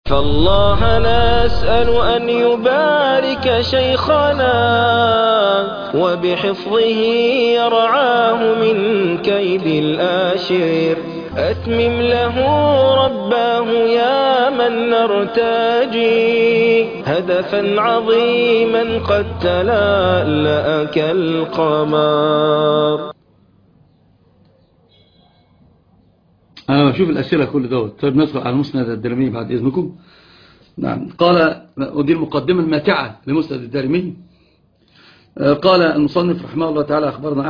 فالله نسأل أن يبارك شيخنا وبحفظه يرعاه من كيد الآشر. أتمم له رباه يا من نرتجي هدفا عظيما قد تلألأ كالقمر. أنا بشوف الأسئلة كل دوت. طيب ندخل على المسند الدارمي بعد إذنكم. نعم. قال، ودي المقدمة الماتعة لمسند الدارمي. قال المصنف رحمه الله تعالى: أخبرنا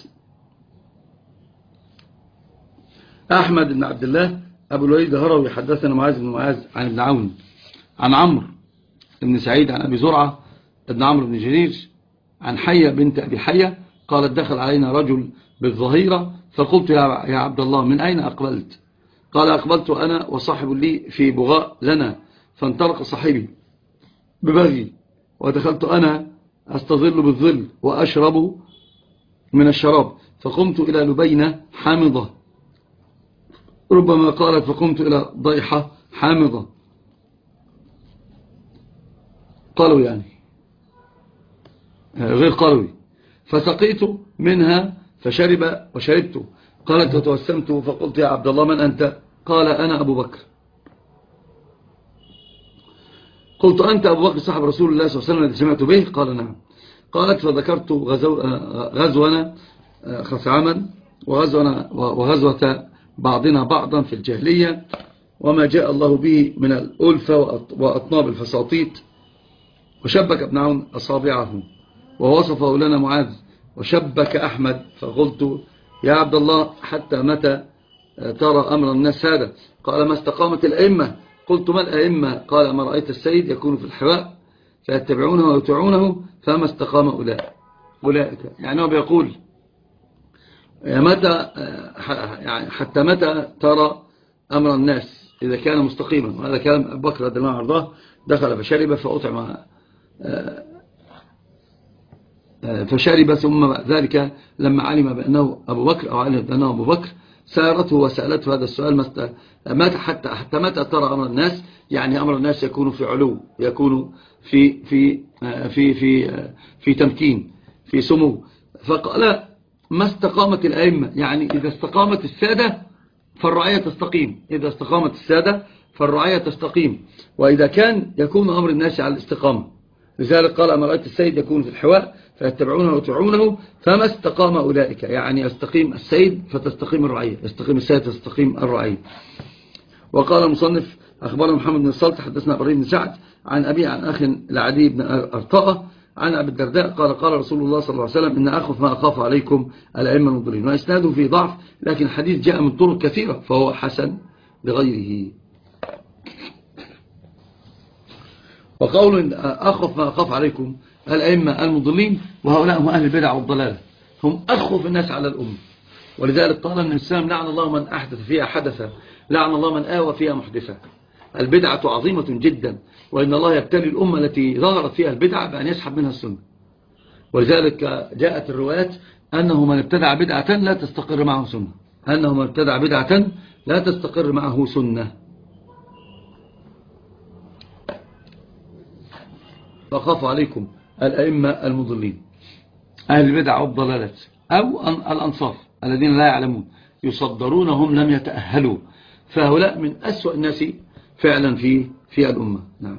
أحمد بن عبد الله أبو الوليد الهروي حدثنا معاذ بن معاذ عن ابن عون عن عمرو بن سعيد عن أبي زرعة ابن عمرو بن جرير عن حية بنت أبي حية قالت: دخل علينا رجل بالظهيرة فقلت: يا عبد الله من أين أقبلت؟ قال: أقبلت أنا وصاحب لي في بغاء لنا، فانطلق صاحبي ببغي، ودخلت أنا أستظل بالظل وأشرب من الشراب، فقمت إلى لبينة حامضة، ربما قالت فقمت إلى ضيحة حامضة، قالوا يعني غير قلوي، فسقيت منها فشرب وشربت. قالت: وتوسمت فقلت: يا عبد الله من أنت؟ قال: أنا أبو بكر. قلت: أنت أبو بكر صاحب رسول الله صلى الله عليه وسلم الذي سمعت به؟ قال: نعم. قالت: فذكرت غزونا خثعما وغزوة بعضنا بعضا في الجاهلية وما جاء الله به من الألفة وأطناب الفساطيط، وشبك ابن عون أصابعه ووصفه لنا معاذ، وشبك أحمد. فقلت: يا عبد الله حتى متى ترى أمر الناس هذا؟ قال: ما استقامت الأئمة. قلت: ما الأئمة؟ قال: ما رأيت السيد يكون في الحواء فيتبعونه ويطيعونه فما استقام أولئك. يعني هو بيقول يعني حتى متى ترى أمر الناس إذا كان مستقيما. وهذا كلام أبو بكر رضي الله عنه وارضاه. دخل فشرب فأطعم فشرب، ثم ذلك لما علم بأنه أبو بكر أو علم بأنه أبو بكر سارته وسألته هذا السؤال: حتى متى ترى أمر الناس؟ يعني أمر الناس يكون في علو، يكون في تمكين، في سمو. فقال: ما استقامت الأئمة، يعني إذا استقامت السادة فالرعية تستقيم، إذا استقامت السادة فالرعية تستقيم، وإذا كان يكون أمر الناس على الاستقامة. لذلك قال: أما رأيت السيد يكون في الحواء فيتبعونه ويطيعونه فما استقام أولئك، يعني يستقيم السيد فتستقيم الرعية، يستقيم السيد فتستقيم الرعية. وقال المصنف: أخبرنا محمد بن الصلت حدثنا إبراهيم بن سعد عن أبي عن أخ العدي بن أرطاء عن أبي الدرداء قال: قال رسول الله صلى الله عليه وسلم: إن أخف ما أخاف عليكم الأئمة المضلين. وإسناده في ضعف، لكن الحديث جاء من طرق كثيرة فهو حسن لغيره. وقول أخف ما أخاف عليكم الأئمة المضلين، وهؤلاء هم أهل البدع والضلال، هم أخف الناس على الأمة. ولذلك قال النبي صلى الله عليه وسلم: لعن الله من أحدث فيها حدثا، لعن الله من آوى فيها محدثا. البدعة عظيمة جدا، وإن الله يبتلي الأمة التي ظهرت فيها البدعة بأن يسحب منها السنة. ولذلك جاءت الروايات أنه من ابتدع بدعة لا تستقر معه سنة، أنه من ابتدع بدعة لا تستقر معه سنة. فخاف عليكم الأئمة المضلين، أهل البدع والضلالات، أو الأنصاف الذين لا يعلمون يصدرونهم لم يتأهلوا، فهؤلاء من أسوأ الناس فعلا في الأمة. نعم.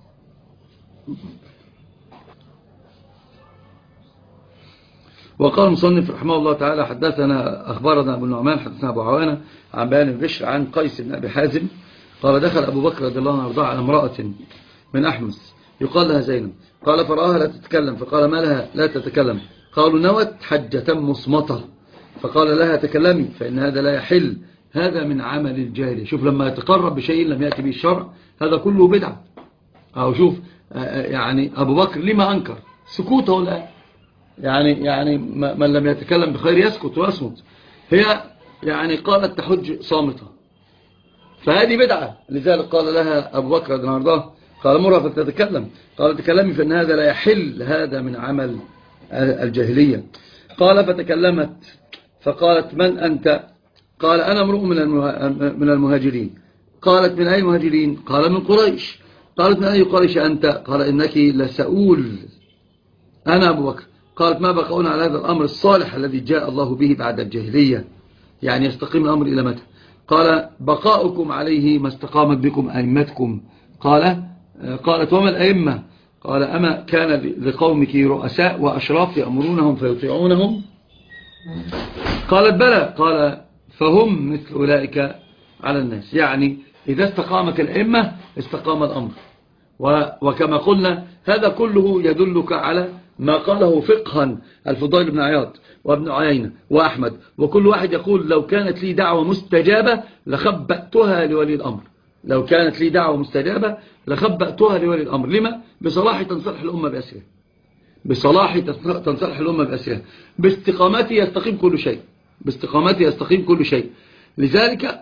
وقال المصنف رحمه الله تعالى: حدثنا أخبرنا أبو النعمان حدثنا أبو عوانة عن بيان البشر عن قيس بن أبي حازم قال: دخل أبو بكر رضي الله عنه وارضاه على امرأة من أحمس يقال لها زينب، قال: فرآها لا تتكلم، فقال: ما لها لا تتكلم؟ قالوا: نوت حجة مصمتة. فقال لها: تكلمي، فإن هذا لا يحل، هذا من عمل الجاهل. شوف، لما يتقرب بشيء لم يأتي به الشرع هذا كله بدعة. أو شوف يعني أبو بكر لما أنكر سكوته الآن، يعني من لم يتكلم بخير يسكت ويصمت. هي يعني قالت تحج صامتة، فهذه بدعة. لذلك قال لها أبو بكر رضي الله عنه قال: مرها فتتكلم. قال: تكلمي، فإن هذا لا يحل، هذا من عمل الجاهلية. قال: فتكلمت فقالت: من أنت؟ قال: أنا امرؤ من المهاجرين. قالت من أي مهاجرين؟ قال من قريش. قالت من أي قريش أنت؟ قال إنك لسؤول، أنا أبو بكر. قالت ما بقون على هذا الأمر الصالح الذي جاء الله به بعد الجاهلية، يعني يستقيم الأمر إلى متى؟ قال بقاؤكم عليه ما استقامت بكم أئمتكم. قالت وما الأئمة؟ قال أما كان لقومك رؤساء وأشراف يأمرونهم فيطيعونهم؟ قالت بلى. قال فهم مثل أولئك على الناس، يعني إذا استقامت الأئمة استقام الأمر. وكما قلنا هذا كله يدلك على ما قاله فقها الفضيل بن عياض وابن عيينة وأحمد، وكل واحد يقول لو كانت لي دعوة مستجابة لخبأتها لولي الأمر. لو كانت لي دعوة مستجابة لخبأتها لولي الأمر. لما؟ بصلاح تنصلح الأمة بأسرها، بصلاح تنصلح الأمة بأسرها، باستقامته يستقيم كل شيء، باستقامته يستقيم كل شيء. لذلك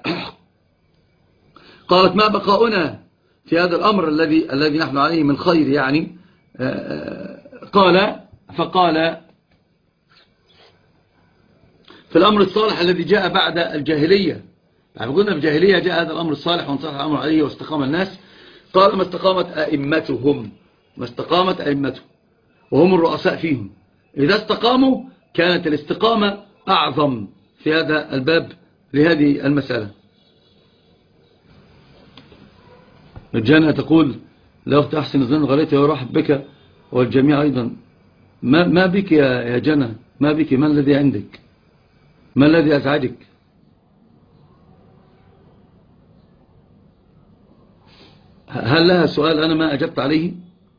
قالت ما بقاؤنا في هذا الأمر الذي نحن عليه من خير، يعني فقال في الأمر الصالح الذي جاء بعد الجاهلية، يعني قلنا في الجاهلية جاء هذا الأمر الصالح وانصلح الأمر عليه واستقام الناس. قال ما استقامت أئمتهم، ما استقامت أئمتهم وهم الرؤساء فيهم. إذا استقاموا كانت الاستقامة أعظم في هذا الباب لهذه المسألة. الجنة تقول لأخت أحسن الظن غليت ويرحب بك والجميع أيضا. ما بك يا جنة؟ ما بك؟ ما الذي عندك؟ ما الذي أزعجك؟ هل لها سؤال أنا ما أجبت عليه؟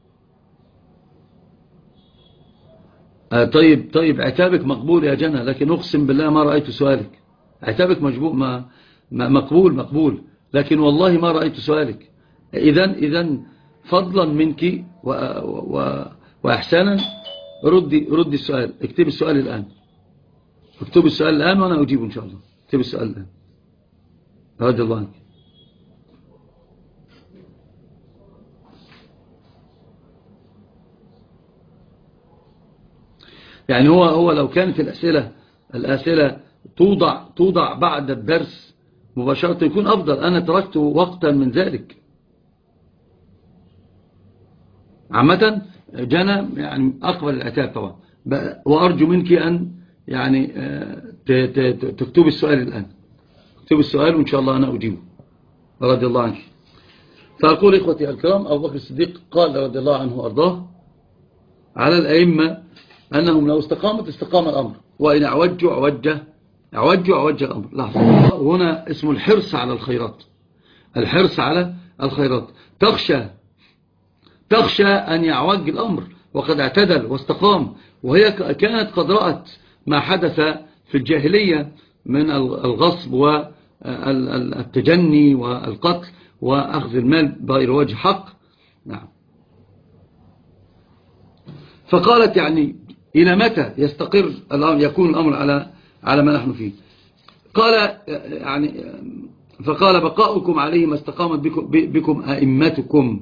طيب عتابك مقبول يا جنة، لكن أقسم بالله ما رأيت سؤالك. عتابك مقبول، لكن والله ما رأيت سؤالك. إذن فضلا منك وإحسانا ردي السؤال. اكتب السؤال الآن، اكتب السؤال الآن وأنا أجيب إن شاء الله. اكتب السؤال الآن رضي الله عنك. يعني هو لو كانت الأسئلة توضع بعد الدرس مباشرة يكون أفضل. أنا تركت وقتا من ذلك. عامة جنى يعني أقبل العتاب طبعا، وأرجو منك أن يعني تكتب السؤال الآن. اكتب السؤال وإن شاء الله أنا أجيبه رضي الله عنك. فأقول إخوتي الكرام أبو بكر الصديق قال رضي الله عنه وأرضاه على الأئمة أنهم لو استقامت استقام الأمر، وإن عوجوا عوج الأمر. لحظة، هنا اسمه الحرص على الخيرات، الحرص على الخيرات. تخشى أن يعوج الأمر وقد اعتدل واستقام، وهي كانت قد رأت ما حدث في الجاهلية من الغصب والتجني والقتل وأخذ المال بغير وجه حق. نعم. فقالت يعني إلى متى يستقر الأمر، يكون الأمر على ما نحن فيه؟ قال يعني فقال بقاؤكم عليه ما استقامت بكم أئمتكم.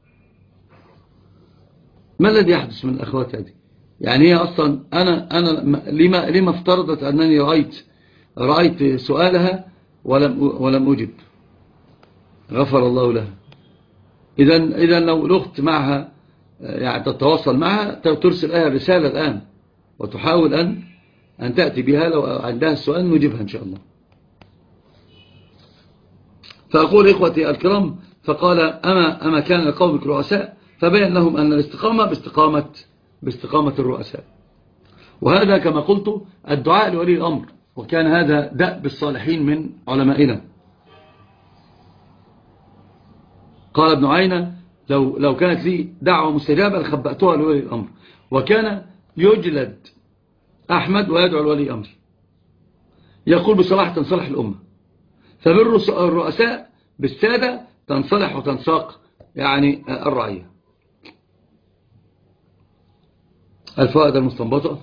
ما الذي يحدث من الأخوات هذه؟ يعني هي أصلا أنا لما افترضت أنني رأيت سؤالها ولم أجب؟ غفر الله لها. إذن لو الأخت معها يعني تتواصل معها ترسل لها رسالة الآن وتحاول أن تأتي بها، لو عندها السؤال نجيبها إن شاء الله. فأقول إخوتي الكرام فقال أما كان لقومك رؤساء، فبين لهم أن الاستقامة باستقامة الرؤساء. وهذا كما قلت الدعاء لولي الأمر، وكان هذا دأب الصالحين من علمائنا. قال ابن عيينة لو كانت لي دعوة مستجابة لخبأتها لولي الأمر. وكان يجلد أحمد ويدعو لولي الأمر، يقول بصلاح تنصلح الأمة. فبر الرؤساء بالسادة تنصلح وتنساق يعني الرعية. الفائدة المستنبطة: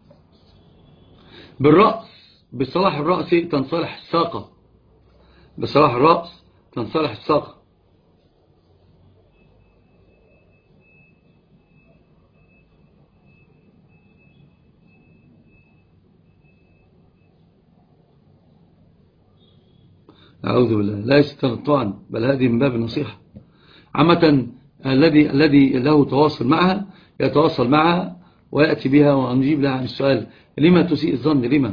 بصلاح الرأس تنصلح الساقة، بصلاح الرأس تنصلح الساقة. أعوذ بالله. ليس تنطعا، بل هذه من باب النصيحة. عامة الذي له تواصل معها يتواصل معها ويأتي بها ونجيب لها عن السؤال. لما تسيء الظن؟ لما؟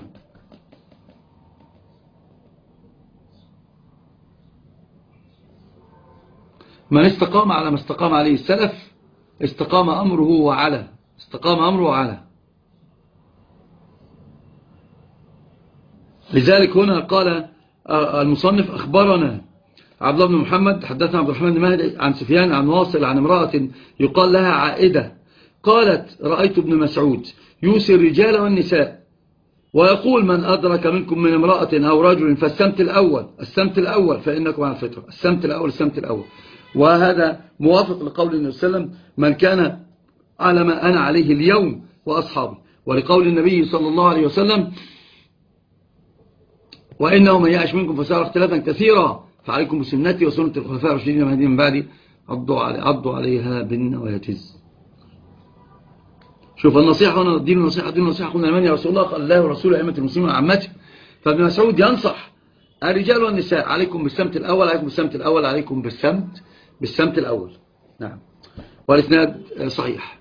من استقام على ما استقام عليه السلف استقام أمره وعلى، استقام أمره وعلى. لذلك هنا قال المصنف: أخبرنا عبد الله بن محمد حدثنا عبد الرحمن بن مهدي عن سفيان عن واصل عن امرأة يقال لها عائدة قالت: رأيت ابن مسعود يوصي الرجال والنساء ويقول: من أدرك منكم من امرأة أو رجل فالسمت الأول فإنكم على الفطرة. السمت الأول. وهذا موافق لقول النبي صلى الله عليه وسلم: من كان على ما أنا عليه اليوم وأصحابي، ولقول النبي صلى الله عليه وسلم: وإنه من يعش منكم فسيرى اختلافا كثيرا فعليكم بسنتي وسنة الخلفاء الراشدين المهديين من بعدي عضوا عليها بالنواجذ. شوف النصيحة هنا، دين النصيحة قلنا لمن يا رسول الله؟ قال الله ورسوله أئمة المسلمين وعامته. فابن مسعود ينصح الرجال والنساء: عليكم بالسمت الأول، عليكم بالسمت الأول. نعم، والإسناد صحيح.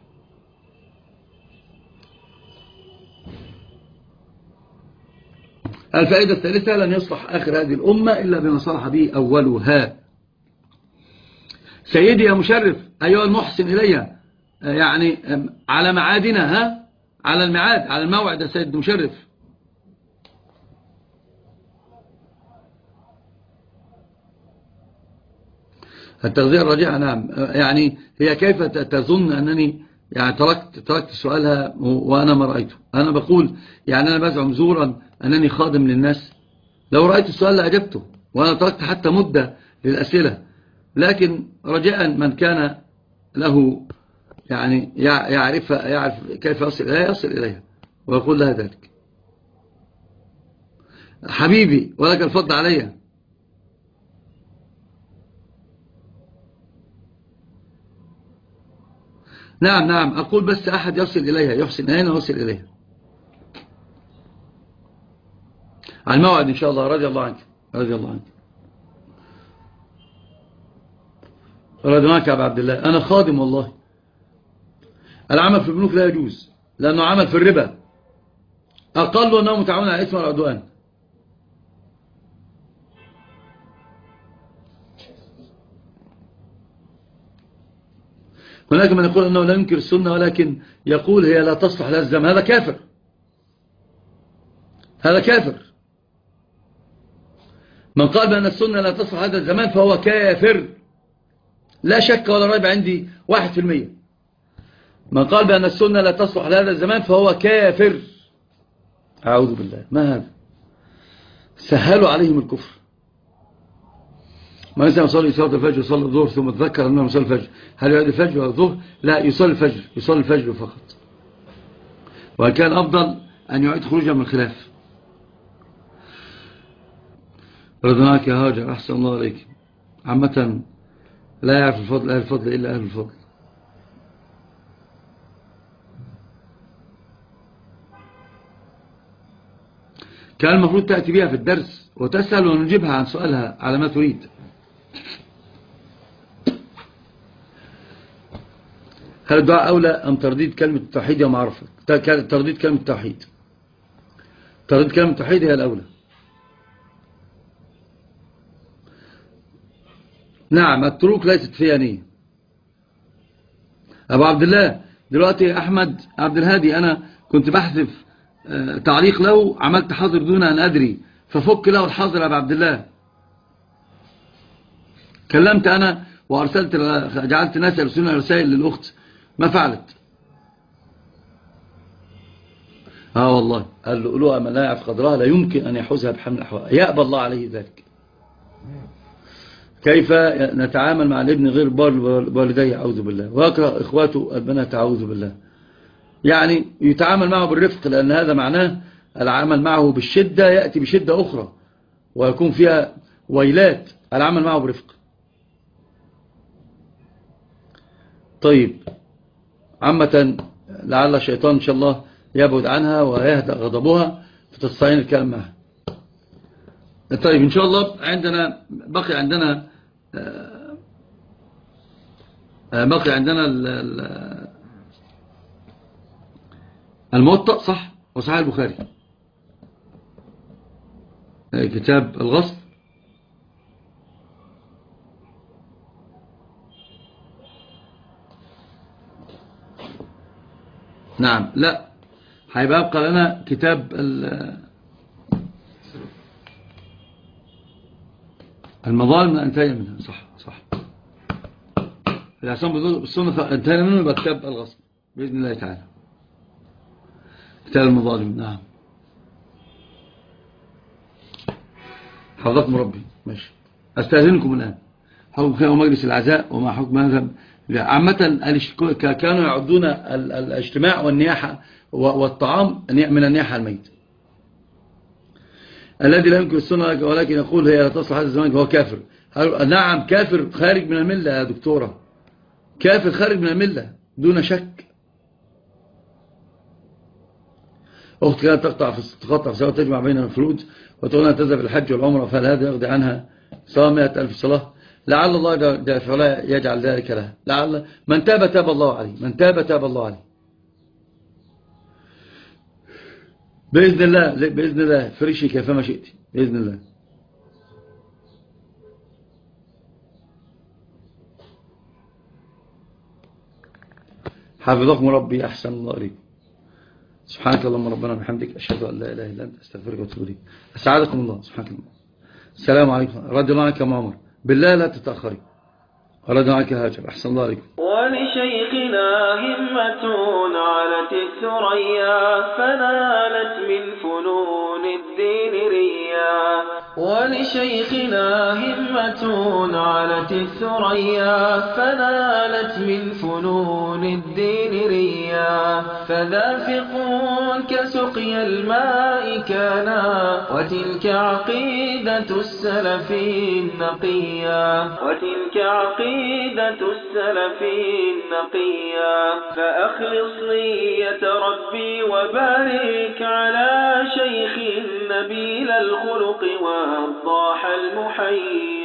الفائدة الثالثة: لن يصلح آخر هذه الأمة إلا بما صلح به أولها. سيدي يا مشرف أيها المحسن إليها، يعني على معادنا، على الميعاد، على الموعد يا سيد مشرف. التغذية الراجعة، نعم. يعني هي كيف تظن أنني يعني تركت سؤالها وأنا ما رأيته؟ أنا بقول يعني أنا بزعم زورا أنني خادم للناس. لو رأيت السؤال لأجبته، وأنا تركت حتى مدة للأسئلة، لكن رجاء من كان له يعني يعرف كيف يصل إليها ويقول لها ذلك. حبيبي ولك الفضل عليها. نعم أقول بس أحد يصل إليها، يحسن أين يصل إليها على الموعد إن شاء الله. رضي الله عنك. رضي عنك يا أبا عبد الله. أنا خادم والله. العمل في البنوك لا يجوز لأنه عمل في الربا، أقل أنه متعاون على الإثم والعدوان. هناك من يقول أنه لا ينكر السنة ولكن يقول هي لا تصلح لها الزمان. هذا كافر. من قال بأن السنة لا تصلح هذا الزمان فهو كافر، لا شك ولا ريب عندي 1%. من قال بأن السنة لا تصلح لهذا الزمان فهو كافر. أعوذ بالله. ما هذا؟ سهلوا عليهم الكفر. ما مثلا يصلي صلاة الفجر يصلي الظهر ثم تذكر أنه يصلي الفجر، هل يعيد الفجر ولا الظهر؟ لا، يصلي الفجر فقط. وكان أفضل أن يعيد خروجا من الخلاف. رضناك يا هاجر، أحسن الله عليك. عامة لا يعرف الفضل أهل الفضل إلا أهل الفضل. كان المفروض تأتي بها في الدرس وتسأل ونجيبها عن سؤالها على ما تريد. هل الدعاء أولى أم ترديد كلمة التوحيد يا معرفة؟ ترديد كلمة التوحيد. ترديد كلمة التوحيد هي الأولى. نعم، التروك ليست فيها نية. أبو عبد الله دلوقتي أحمد عبد الهادي أنا كنت بحذف تعليق له، عملت حظر دون أن أدري، ففك له الحظر يا أبو عبد الله. كلمت أنا وأرسلت، جعلت ناس يرسلون رسائل للأخت، ما فعلت. والله اللؤلؤة من لا يعرف قدرها لا يمكن أن يحوزها بحمل الأحوال، يأبى الله عليه ذلك. كيف نتعامل مع الابن غير بار والديه؟ أعوذ بالله. ويكره إخواته البنات؟ أعوذ بالله. يعني يتعامل معه بالرفق، لأن هذا معناه العمل معه بالشدة يأتي بشدة أخرى ويكون فيها ويلات. العمل معه برفق. طيب، عامة لعل الشيطان إن شاء الله يبعد عنها ويهدأ غضبها فتستعين الكلام معها. طيب إن شاء الله بقي عندنا الموطأ صح وصحيح البخاري، كتاب الغصب. نعم، لا هيبقى لنا كتاب المظالم انتهينا منها. صح العصام بالسنة انتهينا منه، يبقى كتاب الغصب بإذن الله تعالى، كتاب المظالم. نعم حفظكم ربي. ماشي، استاذنكم الآن. حكم خير ومجلس العزاء وما حكم هذا عامة. كانوا يعدون الاجتماع والنياحة والطعام من النياحة الميت الذي لا يمكن السنة، ولكن يقول هي لا تصلح هذا الزمان هو كافر. نعم كافر خارج من الملة يا دكتورة، كافر خارج من الملة دون شك. أخت كانت تقطع في سواء تجمع بين الفروض وتقول أنها تذهب الحج والعمرة، فهل هذا يقضي عنها سواء 100,000 صلاة؟ لعل الله فلا يجعل ذلك لها. لعل من تاب تاب الله عليه، من تاب تاب الله عليه بإذن الله. بإذن الله فرشي كيفما شئت بإذن الله. حفظكم ربي، أحسن الله عليكم. سبحانك اللهم ربنا بحمدك، أشهد أن لا إله إلا أنت، أستغفرك وأتوب إليك. أسعدكم الله. سبحانك الله. السلام عليكم. رضي الله عنك يا عمر، بالله لا تتأخري. رضي عنك هاجر، أحسن الله عليكم. ولشيخنا همة علت الثريا فنالت من فنون الدين ريا. ولشيخنا همة علت الثريا فنالت من فنون الدين ريا. فذافق كسقي الماء كانا وتلك عقيدة السلف النقيا. وتلك عقيدة السلف النقيا. فأخلص نية ربي وبارك على شيخ نبيل الخلق والضاح المحيا.